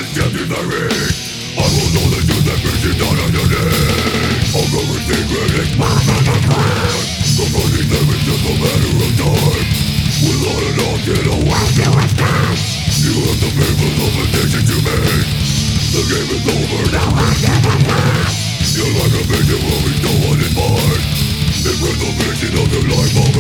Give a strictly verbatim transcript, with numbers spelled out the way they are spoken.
is tempted by me. I will know the truth that brings you down on your knees. I'll go with secret, expose on the ground. Confronting them is just a matter of time. Without an option, a way to escape. You have the papers of addiction to me. The game is over, now I can't escape. You're like a vision will be stolen in mine. The preservation of your life.